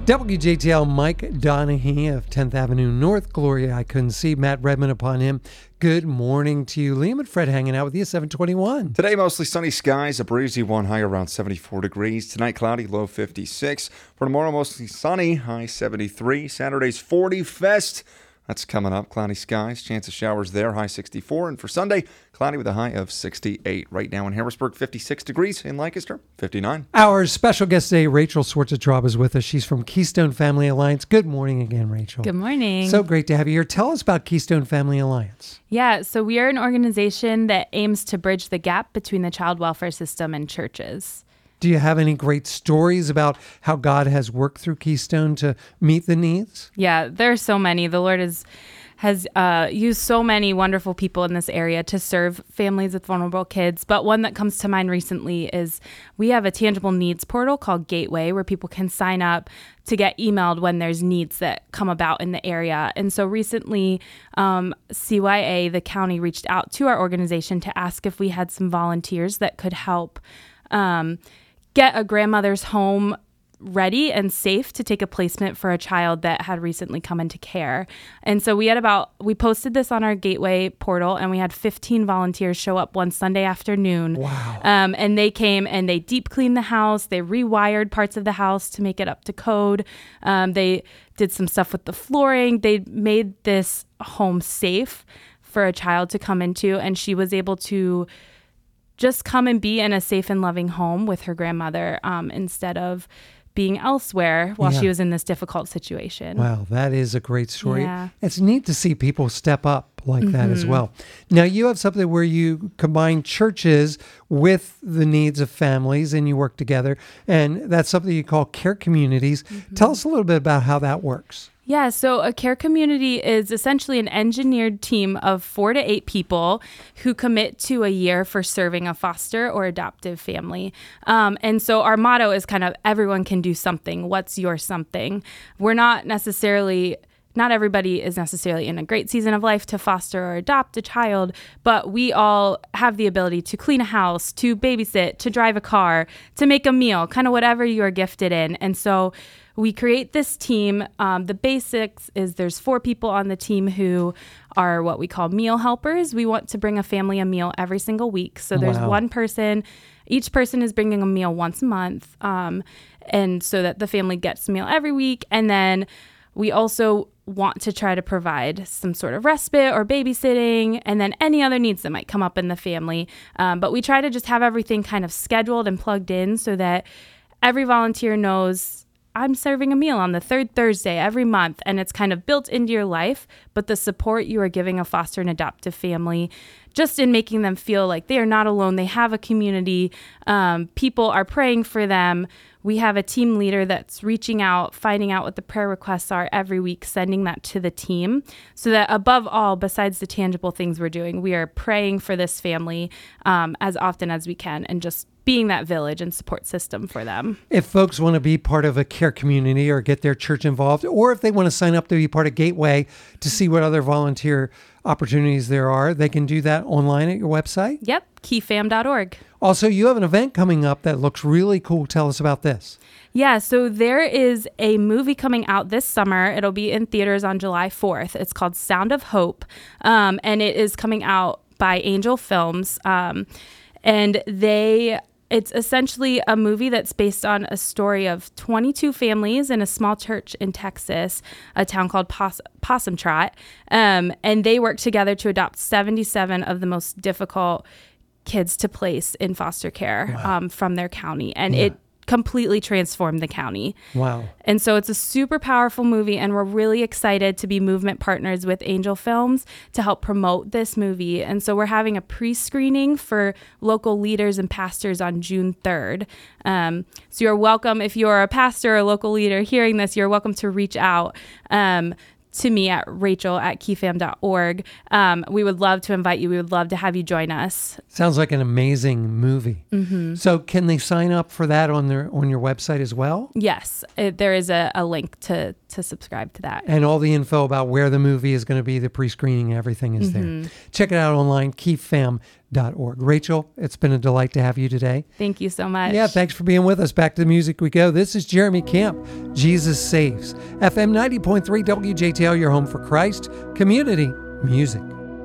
WJTL Mike Donahue of 10th Avenue North. Gloria, I couldn't see. Matt Redman upon him. Good morning to you. Liam and Fred hanging out with you, 721. Today, mostly sunny skies, a breezy one, high around 74 degrees. Tonight, cloudy, low 56. For tomorrow, mostly sunny, high 73. Saturday's 40 Fest. That's coming up. Cloudy skies, chance of showers there, high 64. And for Sunday, cloudy with a high of 68. Right now in Harrisburg, 56 degrees. In Lancaster, 59. Our special guest today, Rachel Swartz-Traub, is with us. She's from Keystone Family Alliance. Good morning again, Rachel. Good morning. So great to have you here. Tell us about Keystone Family Alliance. Yeah, so we are an organization that aims to bridge the gap between the child welfare system and churches. Do you have any great stories about how God has worked through Keystone to meet the needs? Yeah, there are so many. The Lord has used so many wonderful people in this area to serve families with vulnerable kids. But one that comes to mind recently is we have a tangible needs portal called Gateway where people can sign up to get emailed when there's needs that come about in the area. And so recently, CYA, the county, reached out to our organization to ask if we had some volunteers that could help get a grandmother's home ready and safe to take a placement for a child that had recently come into care. And so we posted this on our Gateway portal, and we had 15 volunteers show up one Sunday afternoon. Wow. And they came and they deep cleaned the house. They rewired parts of the house to make it up to code. They did some stuff with the flooring. They made this home safe for a child to come into, and she was able to just come and be in a safe and loving home with her grandmother instead of being elsewhere while she was in this difficult situation. Wow, that is a great story. Yeah. It's neat to see people step up like that as well. Now, you have something where you combine churches with the needs of families and you work together, and that's something you call care communities. Tell us a little bit about how that works. Yeah, so a care community is essentially an engineered team of 4 to 8 people who commit to a year for serving a foster or adoptive family. And so our motto is kind of everyone can do something. What's your something? Not everybody is necessarily in a great season of life to foster or adopt a child, but we all have the ability to clean a house, to babysit, to drive a car, to make a meal, kind of whatever you are gifted in. And so we create this team. The basics is there's 4 people on the team who are what we call meal helpers. We want to bring a family a meal every single week. So there's one person. Each person is bringing a meal once a month, and so that the family gets a meal every week. And then we also want to try to provide some sort of respite or babysitting and then any other needs that might come up in the family. But we try to just have everything kind of scheduled and plugged in so that every volunteer knows I'm serving a meal on the 3rd Thursday every month, and it's kind of built into your life. But the support you are giving a foster and adoptive family, just in making them feel like they are not alone, they have a community, people are praying for them. We have a team leader that's reaching out, finding out what the prayer requests are every week, sending that to the team so that above all, besides the tangible things we're doing, we are praying for this family as often as we can and just being that village and support system for them. If folks want to be part of a care community or get their church involved, or if they want to sign up to be part of Gateway to see what other volunteer opportunities there are, they can do that online at your website? Yep, keyfam.org. Also, you have an event coming up that looks really cool. Tell us about this. Yeah, so there is a movie coming out this summer. It'll be in theaters on July 4th. It's called Sound of Hope, and it is coming out by Angel Films. And it's essentially a movie that's based on a story of 22 families in a small church in Texas, a town called Possum Trot. And they work together to adopt 77 of the most difficult kids to place in foster care from their county. And it completely transformed the county. Wow. And so it's a super powerful movie, and we're really excited to be movement partners with Angel Films to help promote this movie. And so we're having a pre-screening for local leaders and pastors on June 3rd. So you're welcome, if you're a pastor or a local leader hearing this, you're welcome to reach out to me at rachel@keyfam.org. We would love to invite you. We would love to have you join us. Sounds like an amazing movie. So can they sign up for that on your website as well? Yes, there is a link to to subscribe to that. And all the info about where the movie is going to be, the pre-screening, everything is there. Check it out online, keefam.org. Rachel, it's been a delight to have you today. Thank you so much. Yeah, thanks for being with us. Back to the music we go. This is Jeremy Camp, Jesus Saves. FM 90.3 WJTL, your home for Christ, community music.